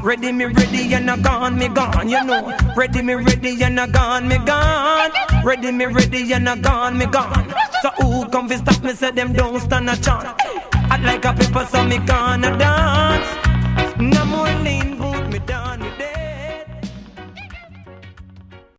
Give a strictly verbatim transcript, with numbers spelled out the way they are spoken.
Ready me ready and I gone me gone, you know. Ready me ready and I gone me gone. Ready me ready and I gone me gone. So who come to stop me? Say them don't stand a chance. I like a paper so me gonna dance. No more lean boot me done.